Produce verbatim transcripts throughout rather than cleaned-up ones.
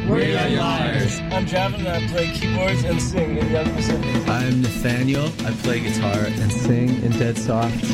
We're Young Liars. I'm Javin and I play keyboards and sing in Young Pacific. I'm Nathaniel. I play guitar and sing in Dead Soft.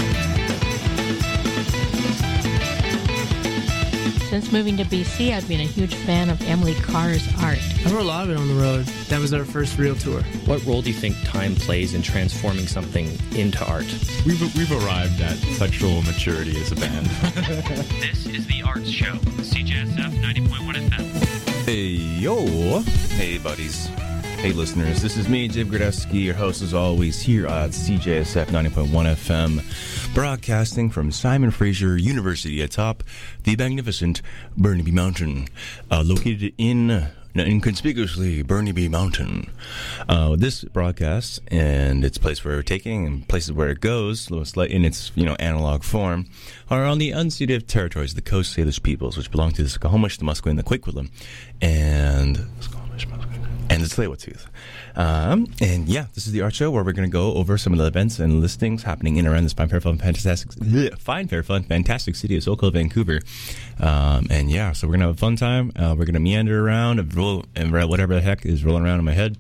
Since moving to B C, I've been a huge fan of Emily Carr's art. I wrote a lot of it on the road. That was our first real tour. What role do you think time plays in transforming something into art? We've, we've arrived at sexual maturity as a band. This is The Arts Show, C J S F ninety point one F M. Hey, yo. Hey, buddies. Hey, listeners. This is me, Dave Gradesky, your host as always, here on C J S F ninety point one F M, broadcasting from Simon Fraser University atop the magnificent Burnaby Mountain, uh, located in inconspicuously Burnaby Mountain. Uh, this broadcast and its place where we're taking and places where it goes, in its you know analog form, are on the unceded territories of the Coast Salish peoples, which belong to the Squamish, the Musqueam, the Quaquilum, and and the Tsleil-Waututh. Um, and yeah, this is the Art Show where we're going to go over some of the events and listings happening in and around this fine, fair, fun, fantastic, bleh, fine, fair, fun, fantastic city of SoCal, Vancouver. Um, and yeah, so we're going to have a fun time. Uh, we're going to meander around and roll, and whatever the heck is rolling around in my head.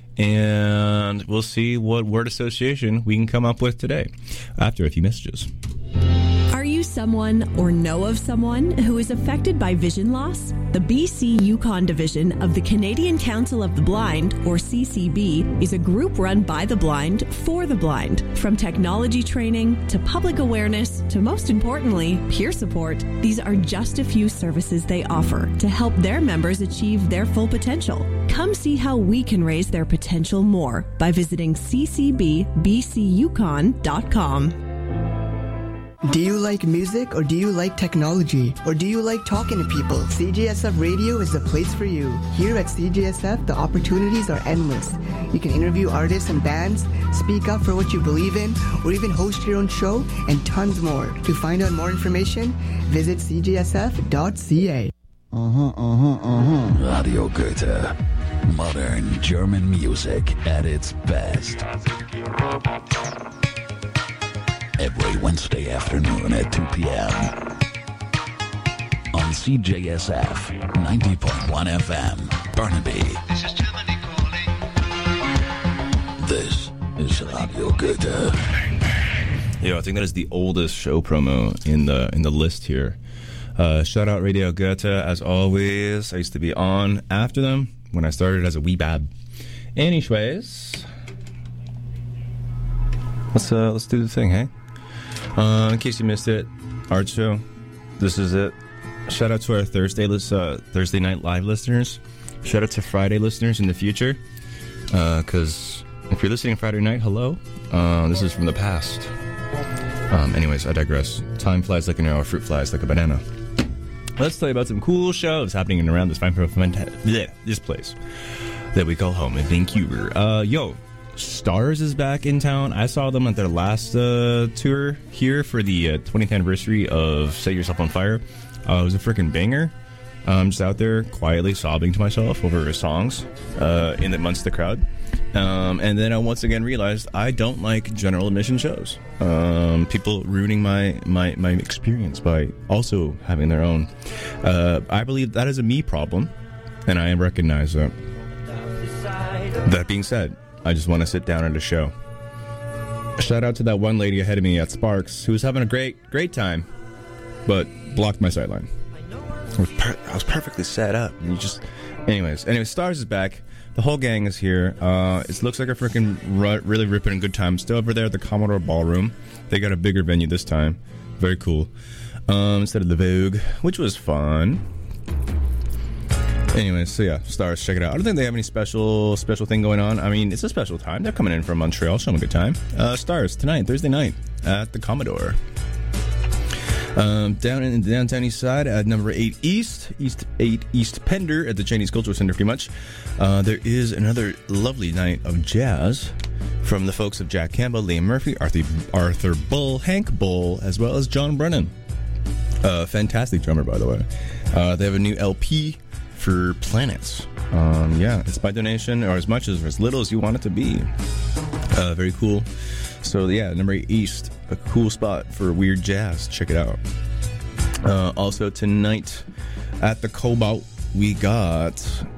And we'll see what word association we can come up with today after a few messages. Are you someone or know of someone who is affected by vision loss? The B C Yukon Division of the Canadian Council of the Blind, or C C B, is a group run by the blind for the blind. From technology training to public awareness to, most importantly, peer support, these are just a few services they offer to help their members achieve their full potential. Come see how we can raise their potential more by visiting c c b b c yukon dot com. Do you like music, or do you like technology, or do you like talking to people? C J S F Radio is the place for you. Here at C J S F, the opportunities are endless. You can interview artists and bands, speak up for what you believe in, or even host your own show, and tons more. To find out more information, visit c j s f dot c a. Uh-huh, uh-huh, uh-huh. Radio Goethe. Modern German music at its best. Every Wednesday afternoon at two p.m. on C J S F ninety point one F M, Burnaby. This is Germany calling. This is Radio Goethe. Yo, I think that is the oldest show promo in the in the list here. Uh, shout out Radio Goethe as always. I used to be on after them when I started as a wee bab. Anyways, let's uh, let's do the thing, hey. Uh, in case you missed it, Art Show, this is it. Shout out to our Thursday uh, Thursday night live listeners. Shout out to Friday listeners in the future. Because uh, if you're listening Friday night, hello. Uh, this is from the past. Um, anyways, I digress. Time flies like an arrow, fruit flies like a banana. Let's tell you about some cool shows happening in around this fine, bleh, this place that we call home in Vancouver. Uh, yo. Stars is back in town. I saw them at their last uh, tour here for the uh, twentieth anniversary of Set Yourself on Fire. Uh, it was a freaking banger. I'm just out there quietly sobbing to myself over songs uh, in amongst the crowd. Um, and then I once again realized I don't like general admission shows. Um, people ruining my, my, my experience by also having their own. Uh, I believe that is a me problem, and I recognize that. That being said, I just want to sit down at a show. Shout out to that one lady ahead of me at Sparks who was having a great, great time, but blocked my sideline. I was, per- I was perfectly set up. And you just, anyways, anyways, Stars is back. The whole gang is here. Uh, it looks like a freaking ru- really ripping a good time. Still over there at the Commodore Ballroom. They got a bigger venue this time. Very cool. Um, instead of the Vogue, which was fun. Anyways, so yeah, Stars, check it out. I don't think they have any special special thing going on. I mean, it's a special time. They're coming in from Montreal. Show them a good time. Uh, Stars, tonight, Thursday night, at the Commodore. Um, down in the downtown east side at number eight East, East eight East Pender at the Chinese Cultural Center, pretty much. Uh, there is another lovely night of jazz from the folks of Jack Campbell, Liam Murphy, Arthur, Arthur Bull, Hank Bull, as well as John Brennan. Uh, fantastic drummer, by the way. Uh, they have a new L P for Planets. Um, yeah, it's by donation, or as much as or as little as you want it to be. Uh, very cool. So yeah, number eight East, a cool spot for weird jazz. Check it out. Uh, also tonight at the Cobalt we got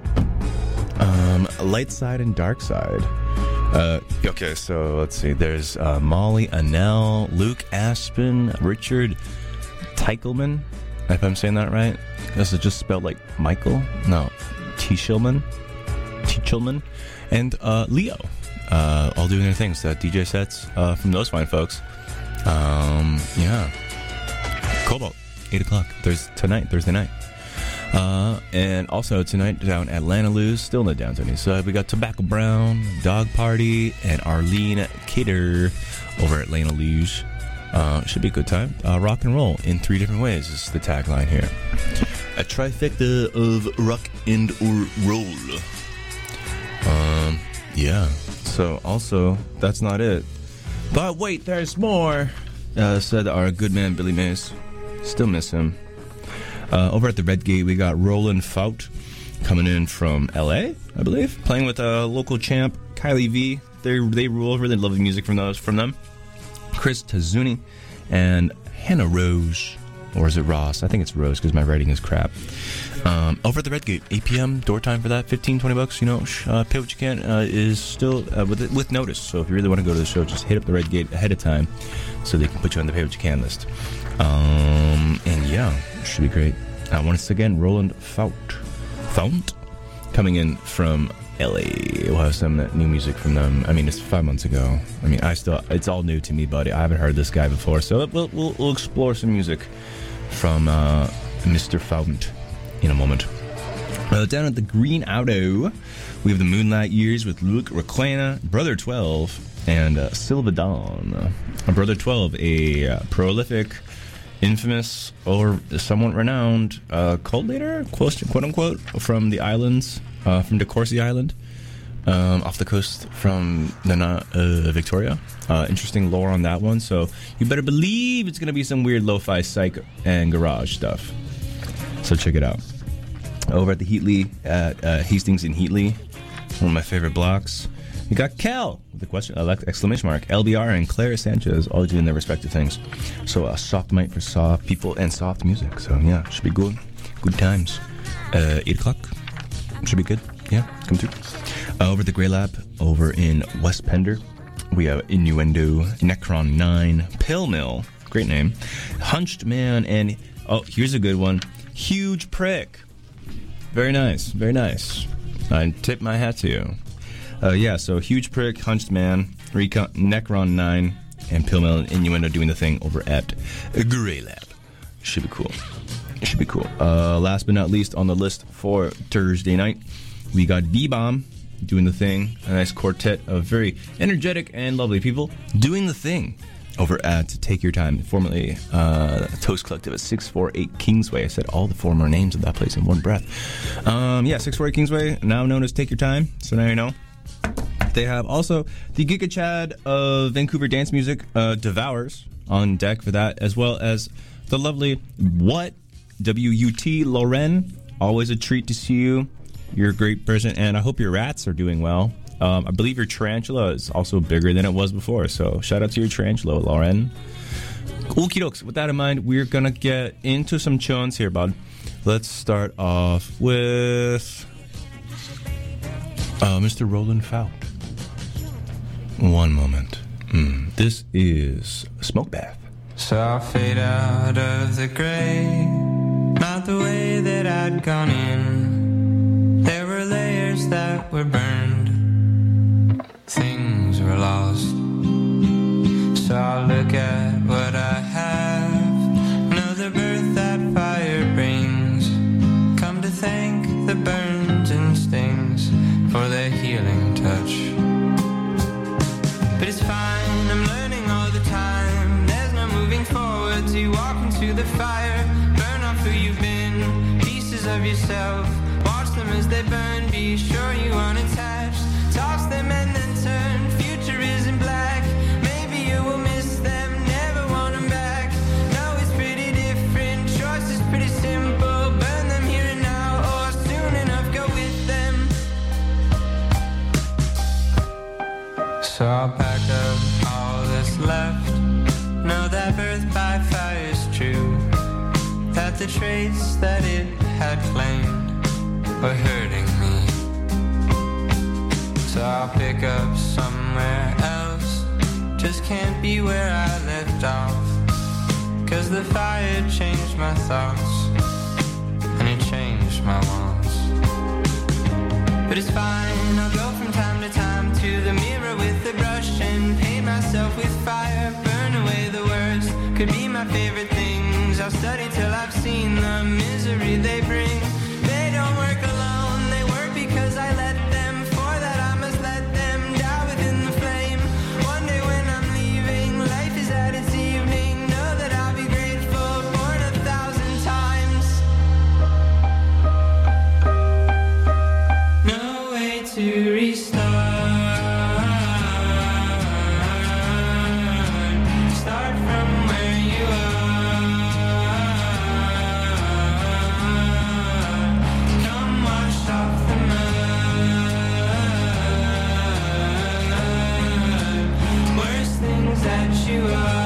um, Light Side and Dark Side. Uh, okay, so let's see. There's uh, Molly Annell, Luke Aspen, Richard Teichelman, if I'm saying that right. This is just spelled like Michael. No, Teichelman, Teichelman, and uh, Leo, uh, all doing their things. Uh, D J sets uh, from those fine folks. Um, yeah, Cobalt, eight o'clock. There's tonight, Thursday night. Uh, and also tonight down at Atlanta Lou's, still in the downtown east side, we got Tobacco Brown, Dog Party, and Arlene Kidder over at Atlanta Lou's. Uh, should be a good time. Uh, rock and roll in three different ways is the tagline here. A trifecta of rock and or roll. Um, yeah. So also, that's not it. But wait, there's more. Uh, said our good man Billy Mays. Still miss him. Uh, over at the Red Gate, we got Roland Fout coming in from L A, I believe, playing with a local champ, Kylie V. They they rule over. They love the music from those from them. Chris Tazuni and Hannah Rose, or is it Ross? I think it's Rose because my writing is crap. Um, over at the Red Gate, eight p.m. door time for that, fifteen, twenty bucks. You know, uh, pay what you can. Uh, is still uh, with with notice. So if you really want to go to the show, just hit up the Red Gate ahead of time, so they can put you on the pay what you can list. Um, and yeah, should be great. Uh, once again, Roland Fout, Fount, coming in from L A. We'll have some new music from them. I mean, it's five months ago. I mean, I still, it's all new to me, buddy. I haven't heard this guy before, so we'll we'll, we'll explore some music from uh, Mister Fount in a moment. Uh, down at the Green Auto, we have the Moonlight Years with Luke Reclana, Brother twelve, and uh, Silva Dawn. Uh, Brother twelve, a uh, prolific, infamous, or somewhat renowned uh, cult leader, quote, quote unquote, from the islands, uh, from DeCourcy Island, um, off the coast from the uh, Victoria. Uh, interesting lore on that one, so you better believe it's going to be some weird lo-fi psych and garage stuff. So check it out. Over at the Heatley, at uh, Hastings and Heatley, one of my favorite blocks, we got Cal with the question, uh, exclamation mark, L B R and Clara Sanchez, all doing their respective things. So a uh, soft mic for soft people and soft music. So yeah, should be good. Good times. Uh, eight o'clock. Should be good. Yeah, come through. Uh, over at the Grey Lab, over in West Pender, we have Innuendo, Necron nine, Pill Mill, great name, Hunched Man, and oh, here's a good one, Huge Prick. Very nice, very nice. I tip my hat to you. Uh, yeah, so Huge Prick, Hunched Man, Recon, Necron nine, and Pill Mill and Innuendo doing the thing over at Grey Lab. Should be cool. Should be cool. Uh, last but not least on the list for Thursday night, we got B-Bomb doing the thing. A nice quartet of very energetic and lovely people doing the thing over at Take Your Time, formerly uh, Toast Collective at six forty-eight Kingsway. I said all the former names of that place in one breath. Um, yeah, six forty-eight Kingsway, now known as Take Your Time, so now you know. They have also the Giga Chad of Vancouver Dance Music, uh, Devours, on deck for that, as well as the lovely What? W U T Loren. Always a treat to see you. You're a great person, and I hope your rats are doing well. Um, I believe your tarantula is also bigger than it was before, so shout out to your tarantula, Lauren. Okie dokes. With that in mind, we're gonna get into some tunes here, bud. Let's start off with uh, Mister Roland Fout. One moment. Mm, this is Smoke Bath. So I'll fade out of the gray, not the way that I'd gone in. There were layers that were burned, things were lost. So I'll look at what I have, know the birth that fire brings. Come to thank the burns and stings for their healing touch. But it's fine, I'm learning all the time. There's no moving forward to walk into the fire. Burn off who you've been, pieces of yourself. Watch them as they burn, be sure you aren't attached. Toss them and then turn, future isn't black. Maybe you will miss them, never want them back. No, it's pretty different, choice is pretty simple. Burn them here and now, or soon enough go with them. So I'll pack up all that's left. Know that birth by fire is true, that the traits that it had claimed or hurting me. So I'll pick up somewhere else. Just can't be where I left off. Cause the fire changed my thoughts, and it changed my wants. But it's fine, I'll go from time to time to the mirror with the brush and paint myself with fire, burn away the worst. Could be my favorite things. I'll study till I've seen the misery they bring. They don't work alone, they work because I let them. For that I must let them die within the flame. One day when I'm leaving, life is at its evening. Know that I'll be grateful, born a thousand times. No way to restart. Start from where you are. Come wash off the mud. Worst things that you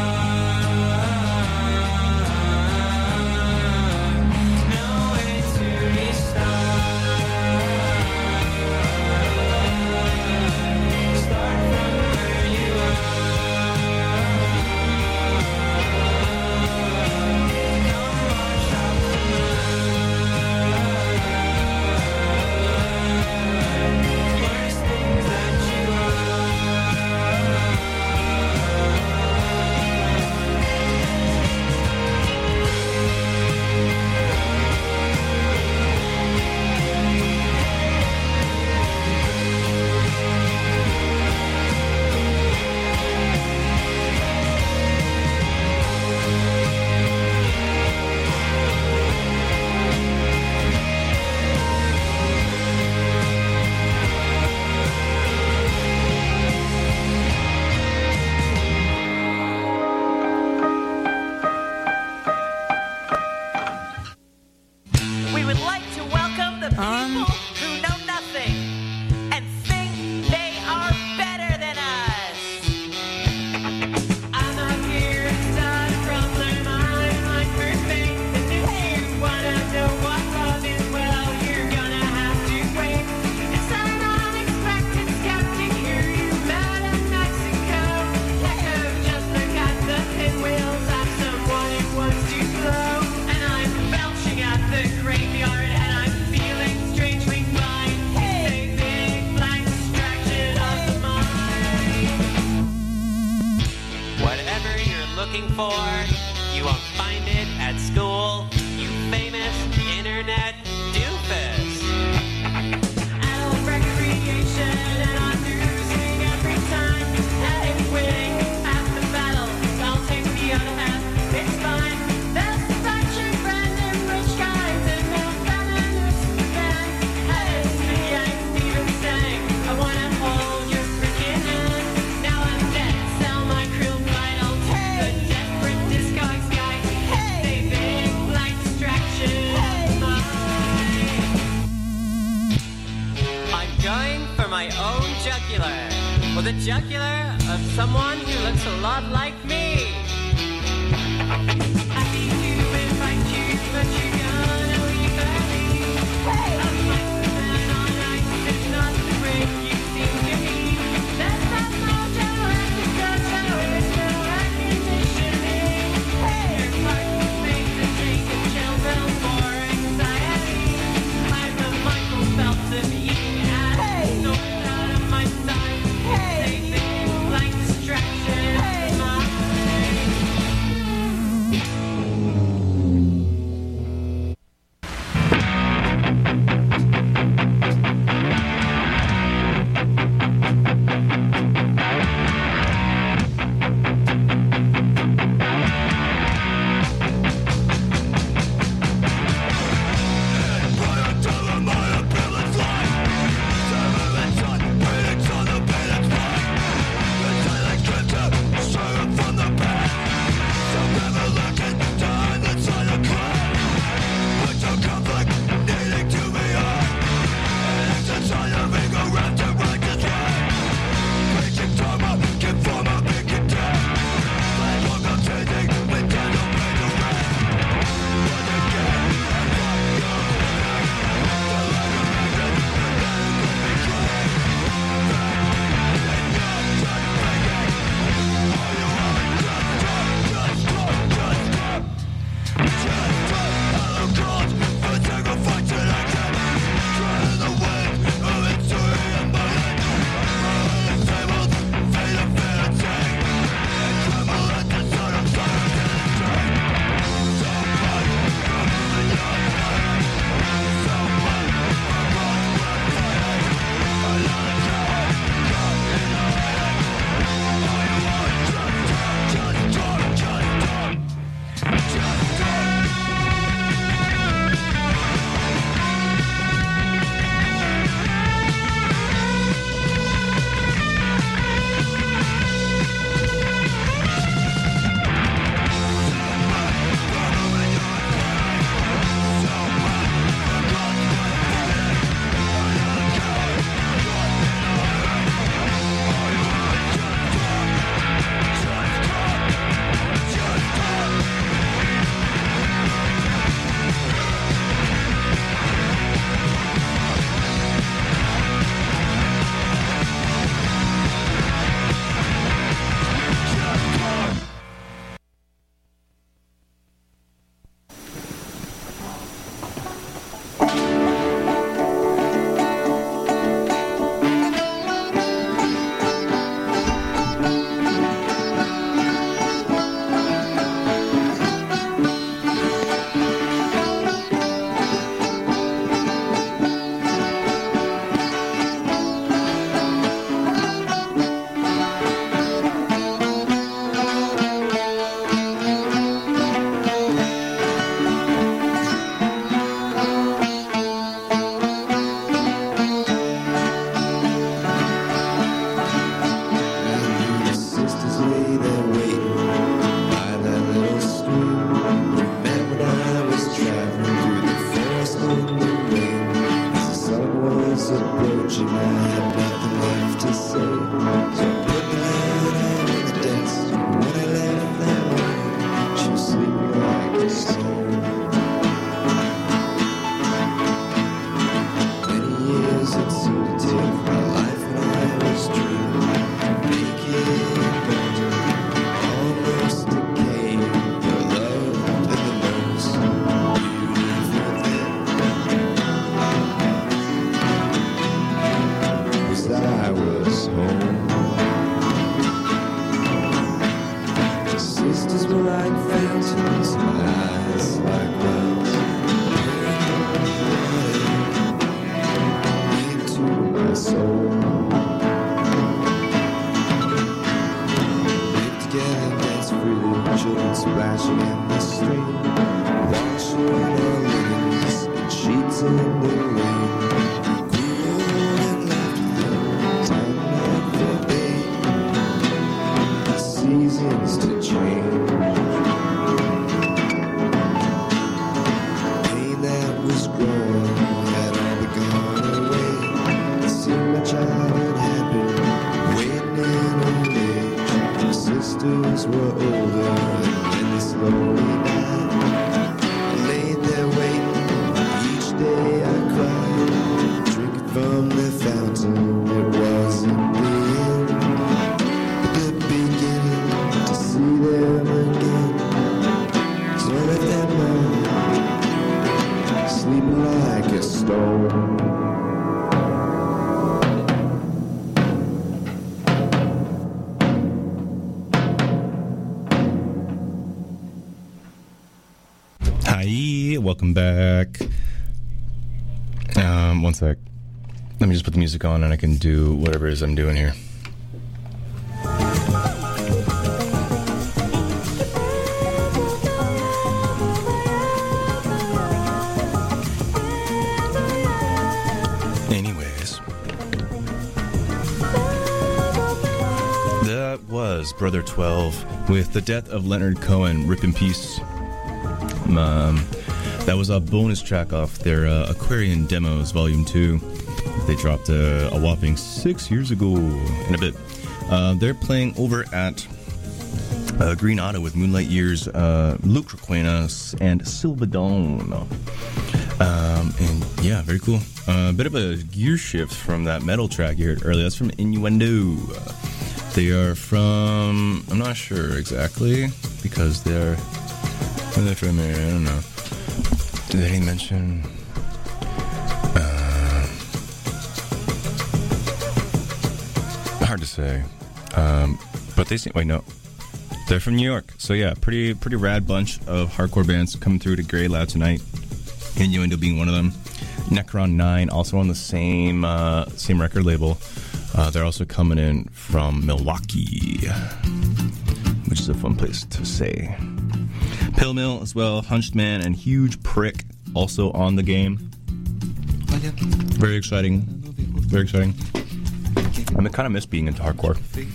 are. No way to restart. Start from where you are. Come wash off the mud. Worst things that you We would like to welcome the people who know nothing and think they are better than us. I'm not here to start a problem. I'm like perfect. And if you wanna know what love is, well, you're gonna have to wait. It's an unexpected skeptic here. You met in Mexico. Heck of just look at the pinwheels of someone who wants to blow. And I'm belching at the graveyard, and I'm feeling strangely blind. It's a big blind distraction of the mind. Whatever you're looking for, you won't find it at school, you famous internet doofus. Adult recreation, and I'm losing every time. And if winning half the battle, I'll take the other half. It's fine. There's such a friend in rich guys and more feminists than. Hey, it's me, I'm Steven saying, I wanna hold your freaking hand. Now I'm dead, sell my krill vital to the desperate discogs guy. Hey, they big like distraction of mine. I'm going for my own jugular, or the jugular of someone who looks a lot like me. Happy to invite you, but you're gonna leave early. Hey, I'm like the man on ice, it's not the break you seem to need. That's not mojo at the dojo, there's no air conditioning. Hey, your parking space is taking chill pills for anxiety. I'm a Michael Phelps of eating ass. Hey, snort out of my side. Hey, they think like distraction. Hey, approaching, I had nothing left to say. So I put my head on the desk. When I left that morning, she was sleeping like a stone. Many years it seemed to take my life when I was dreaming. Naked and burning, almost decaying. Your love in the most beautiful thing was that I was home. Sisters were like fountains, my eyes like wells, into my soul. Lived together, danced freely, children splashing in the stream, washing our linens and sheets in the rain. Grew old and left with them, time not forbade the seasons to change. Pain that was growing had all but gone away. It seemed my childhood had been waiting in old age. My sisters were older, and when they slowly died, I laid there waiting. Each day I cried, drinking from the fountain. It wasn't the end, but the beginning to see them again. So I left that morning, sleeping like a stone. Hi, welcome back. Um, one sec. Let me just put the music on and I can do whatever it is I'm doing here. Anyways, that was Brother twelve with The Death of Leonard Cohen, Rip in Peace. Um, that was a bonus track off their uh, Aquarian Demos Volume two. They dropped uh, a whopping six years ago in a bit. Uh, they're playing over at uh, Green Auto with Moonlight Years, uh, Luke Requenas, and Sylvedon. Um, and yeah, very cool. A uh, bit of a gear shift from that metal track you heard earlier. That's from Innuendo. Uh, they are from, I'm not sure exactly, because they're, where are they from here? I don't know. Did they mention? Uh, hard to say. Um, but they seem, wait, no. They're from New York. So yeah, pretty pretty rad bunch of hardcore bands coming through to Grey Loud tonight. Innuendo being one of them. Necron nine, also on the same uh, same record label. Uh, they're also coming in from Milwaukee, which is a fun place to say. Pill Mill as well, Hunched Man and Huge Prick also on the game. Very exciting. Very exciting. I mean, kind of miss being into hardcore.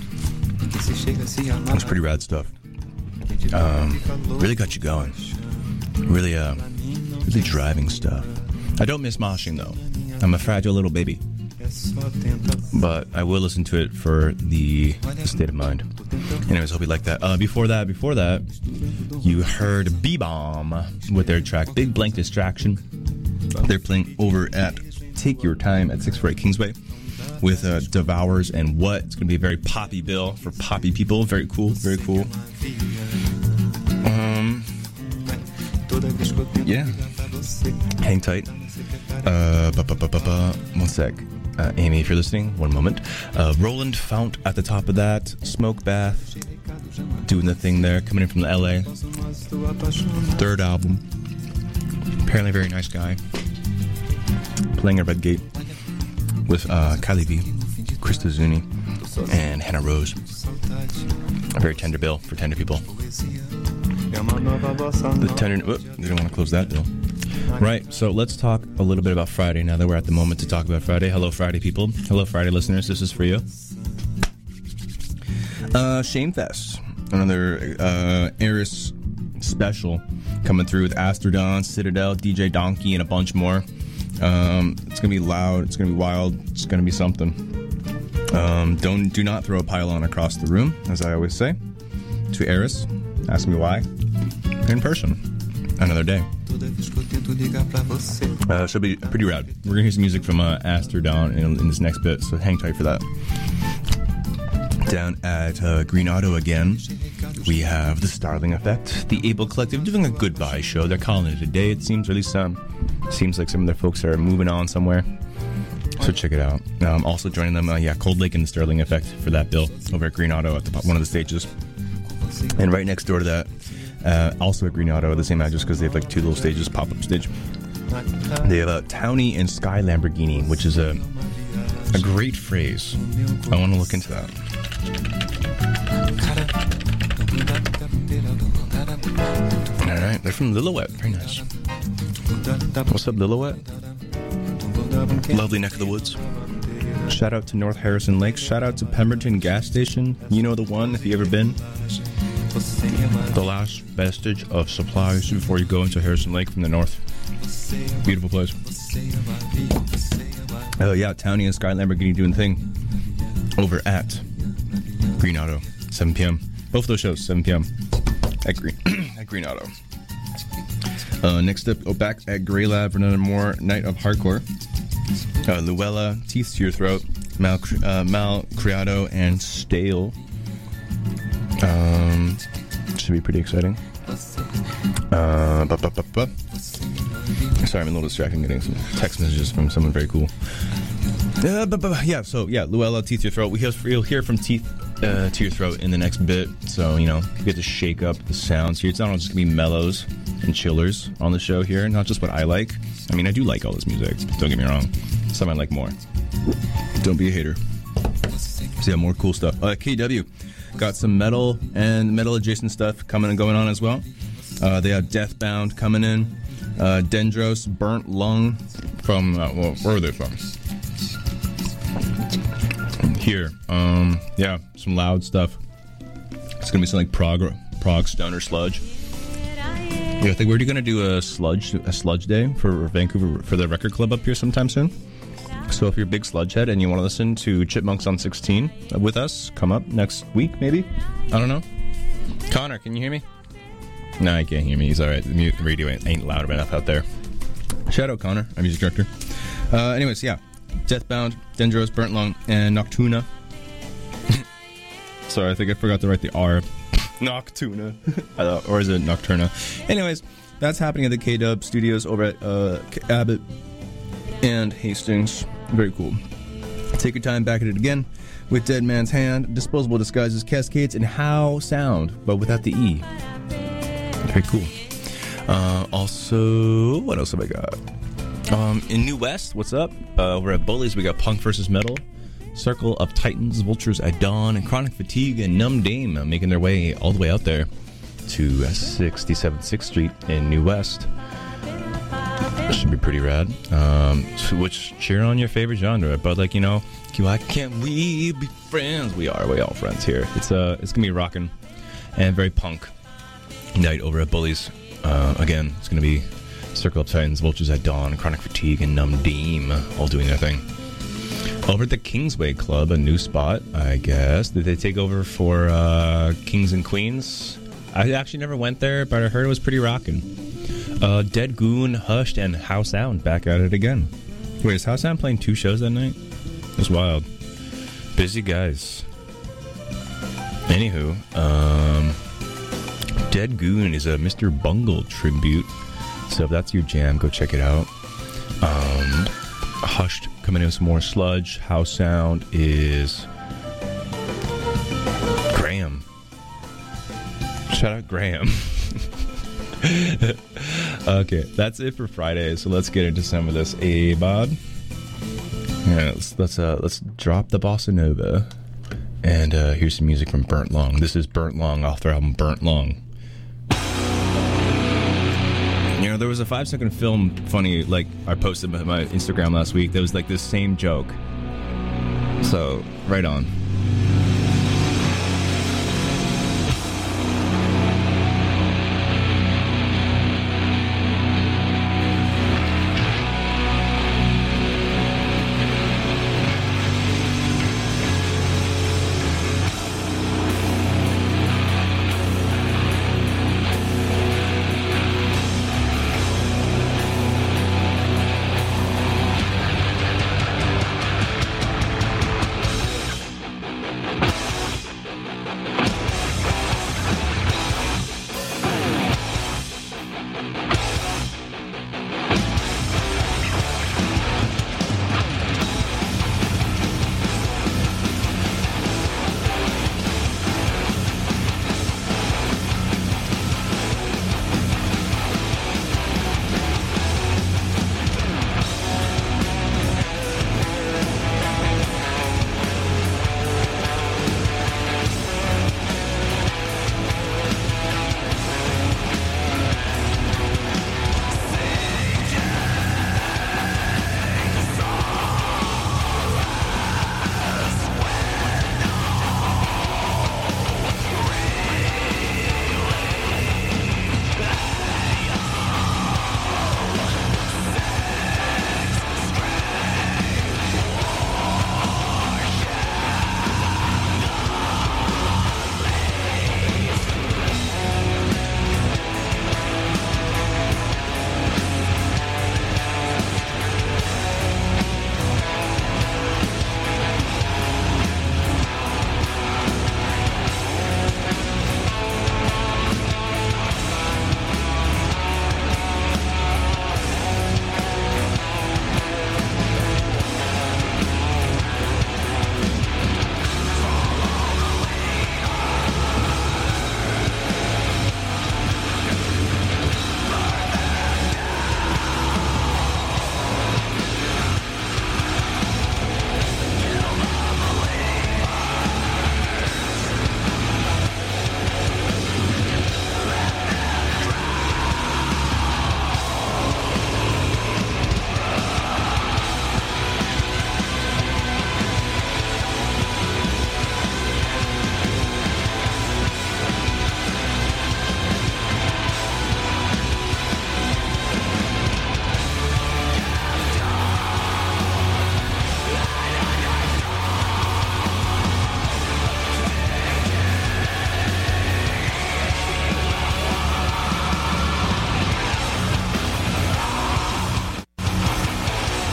It's pretty rad stuff. Um, really got you going. Really, uh, really driving stuff. I don't miss moshing though. I'm a fragile little baby. But I will listen to it for the, the state of mind. Anyways, hope you like that. Uh, before that, before that, you heard B-Bomb with their track Big Blank Distraction. They're playing over at Take Your Time at six forty-eight Kingsway with uh, Devours and What. It's going to be a very poppy bill for poppy people. Very cool, very cool. Um, yeah. Hang tight. Uh, ba, ba, ba, ba, ba. One sec. Uh, Amy, if you're listening, one moment. Uh, Roland Fount at the top of that. Smoke Bath. Doing the thing there. Coming in from the L A. Third album. Apparently a very nice guy. Playing at Red Gate with uh, Kylie V, Krista Zuni, and Hannah Rose. A very tender bill for tender people. The tender... Whoop, didn't want to close that bill. Right, so let's talk a little bit about Friday now that we're at the moment to talk about Friday. Hello, Friday people. Hello, Friday listeners. This is for you. Uh, Shamefest. Another uh, Eris special coming through with Astrodon, Citadel, D J Donkey, and a bunch more. Um, it's gonna be loud. It's gonna be wild. It's gonna be something. Um, don't do not throw a pylon across the room, as I always say. To Eris, ask me why. In person, another day. Uh, should be pretty rad. We're gonna hear some music from uh, Aster down in, in this next bit, so hang tight for that. Down at uh, Green Auto again, we have the Starling Effect, the Able Collective doing a goodbye show. They're calling it a day. It seems really some. Seems like some of their folks are moving on somewhere. So check it out. Um, also joining them, uh, yeah, Cold Lake and the Starling Effect for that bill over at Green Auto at the, one of the stages. And right next door to that, uh, also at Green Auto, the same address because they have like two little stages, pop-up stage. They have uh, Townie and Sky Lamborghini, which is a a great phrase. I want to look into that. All right, they're from Lillooet. Very nice. What's up, Lillooet? Lovely neck of the woods. Shout out to North Harrison Lake. Shout out to Pemberton Gas Station. You know the one, if you've ever been. The last vestige of supplies before you go into Harrison Lake from the north. Beautiful place. Oh, yeah, Townie and Sky Lamborghini doing the thing over at Green Auto, seven p.m. Both those shows, seven p.m. at Green at Green Auto. Uh, next up, oh, back at Grey Lab for another more night of hardcore. Uh, Luella, Teeth to Your Throat, Mal, uh, Mal Criado, and Stale. Um, should be pretty exciting. Uh, bu- bu- bu- bu- Sorry, I'm a little distracted getting some text messages from someone very cool. Uh, but, but, yeah, so, yeah, Luella, Teeth to Your Throat. We have, you'll hear from Teeth uh, to Your Throat in the next bit. So, you know, you get to shake up the sounds here. It's not all just going to be mellows and chillers on the show here. Not just what I like. I mean, I do like all this music. Don't get me wrong. Some I like more. Don't be a hater. So, yeah, more cool stuff. Uh, K W got some metal and metal-adjacent stuff coming and going on as well. Uh, they have Deathbound coming in. Uh, Dendros, Burnt Lung from, uh, well, where are they from? Here. Um, yeah, some loud stuff. It's going to be something like prog, prog stoner sludge. Yeah, I think we're going to do a sludge a sludge day for Vancouver, for the record club up here sometime soon. So if you're a big sludge head and you want to listen to Chipmunks on sixteen with us, come up next week, maybe? I don't know. Connor, can you hear me? No, he can't hear me. He's all right. The radio ain't loud enough out there. Shout out Connor, our music director. Uh, anyways, yeah. Deathbound, Dendros, Burnt Lung, and Noctuna. Sorry, I think I forgot to write the R. Noctuna. Or is it Nocturna? Anyways, that's happening at the K-Dub Studios over at uh, Abbott and Hastings. Very cool. Take your time back at it again with Dead Man's Hand, Disposable Disguises, Cascades, and How Sound, but without the E. Very cool. Uh, also, what else have I got? Um, in New West, what's up? Uh, we're at Bullies. We got Punk versus Metal, Circle of Titans, Vultures at Dawn, and Chronic Fatigue and Numb Dame uh, making their way all the way out there to uh, sixty-seven sixth Street in New West. That should be pretty rad. Um, which cheer on your favorite genre, but like you know, why can't we be friends? We are. We all friends here. It's uh, it's gonna be rocking and very punk night over at Bullies. Uh, again, it's gonna be Circle of Titans, Vultures at Dawn, Chronic Fatigue, and Numb Dame all doing their thing. Over at the Kingsway Club, a new spot, I guess. Did they take over for uh, Kings and Queens? I actually never went there, but I heard it was pretty rocking. Uh, Dead Goon, Hushed, and How Sound back at it again. Wait, is How Sound playing two shows that night? It was wild. Busy guys. Anywho, um, Dead Goon is a Mister Bungle tribute. So if that's your jam, go check it out. Um, Hushed coming in with some more sludge. How Sound is Graham. Shout out Graham. Okay, that's it for Friday. So let's get into some of this A B O D. Yeah, let's let's uh let's drop the bossa nova. And uh, here's some music from Burnt Lung. This is Burnt Lung off their album Burnt Lung. You know, there was a five second film, funny, like I posted on my Instagram last week. There was like this same joke. So, right on.